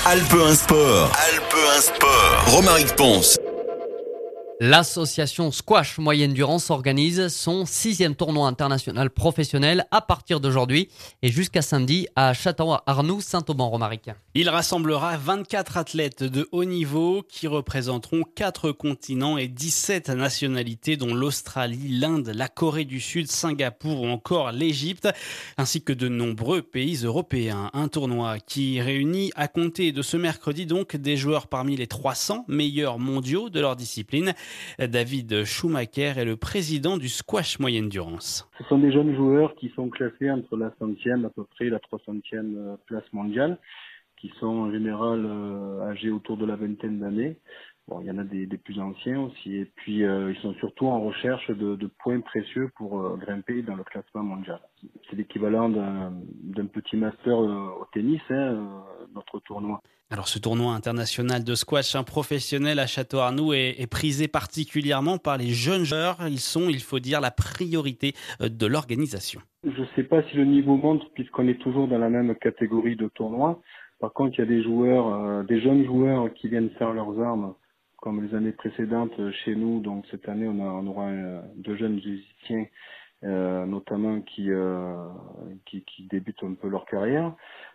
Alpe 1 Sport. Romaric Ponce. L'association Squash Moyenne Durance organise son 6e tournoi international professionnel à partir d'aujourd'hui et jusqu'à samedi à Château-Arnoux, Saint-Auban-Romaric. Il rassemblera 24 athlètes de haut niveau qui représenteront 4 continents et 17 nationalités dont l'Australie, l'Inde, la Corée du Sud, Singapour ou encore l'Égypte, ainsi que de nombreux pays européens. Un tournoi qui réunit à compter de ce mercredi donc des joueurs parmi les 300 meilleurs mondiaux de leur discipline. David Schumacher est le président du Squash Moyenne Durance. Ce sont des jeunes joueurs qui sont classés entre la 100e à peu près et la 300e place mondiale, qui sont en général âgés autour de la vingtaine d'années. Bon, il y en a des plus anciens aussi, et puis ils sont surtout en recherche de points précieux pour grimper dans le classement mondial. C'est l'équivalent d'un petit master au tennis, notre tournoi. Alors ce tournoi international de squash professionnel à Château-Arnoux est prisé particulièrement par les jeunes joueurs. Ils sont, il faut dire, la priorité de l'organisation. Je ne sais pas si le niveau monte puisqu'on est toujours dans la même catégorie de tournoi. Par contre, il y a des joueurs, des jeunes joueurs qui viennent faire leurs armes comme les années précédentes chez nous. Donc cette année, on aura 2 jeunes musiciens notamment qui débutent un peu leur carrière.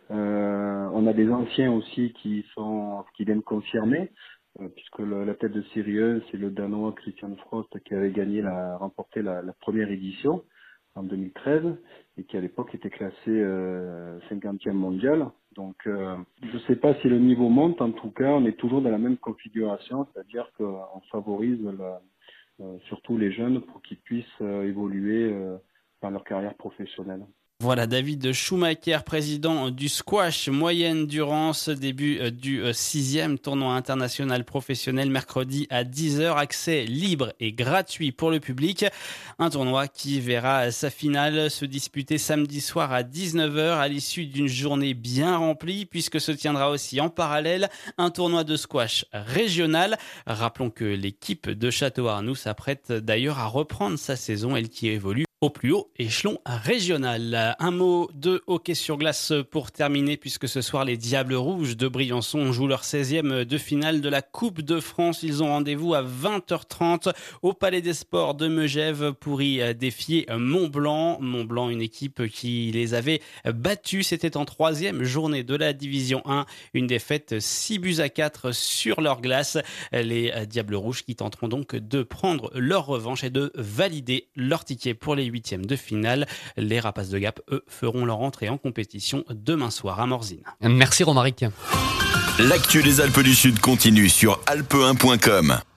On a des anciens aussi qui viennent confirmer, puisque la tête de série 1, c'est le Danois Christian Frost qui avait remporté la première édition en 2013 et qui à l'époque était classé 50e mondial. Donc je ne sais pas si le niveau monte, en tout cas on est toujours dans la même configuration, c'est-à-dire qu'on favorise surtout les jeunes pour qu'ils puissent évoluer dans leur carrière professionnelle. Voilà, David Schumacher, président du Squash Moyenne Durance, début du 6e tournoi international professionnel mercredi à 10h, accès libre et gratuit pour le public. Un tournoi qui verra sa finale se disputer samedi soir à 19h à l'issue d'une journée bien remplie puisque se tiendra aussi en parallèle un tournoi de squash régional. Rappelons que l'équipe de Château-Arnoux s'apprête d'ailleurs à reprendre sa saison, elle qui évolue au plus haut échelon régional. Un mot de hockey sur glace pour terminer, puisque ce soir, les Diables Rouges de Briançon jouent leur 16e de finale de la Coupe de France. Ils ont rendez-vous à 20h30 au Palais des Sports de Megève pour y défier Mont-Blanc. Mont-Blanc, une équipe qui les avait battus. C'était en 3e journée de la Division 1. Une défaite 6-4 sur leur glace. Les Diables Rouges qui tenteront donc de prendre leur revanche et de valider leur ticket pour les 8e de finale. Les Rapaces de Gap, eux, feront leur entrée en compétition demain soir à Morzine. Merci Romaric. L'actu des Alpes du Sud continue sur alpe1.com.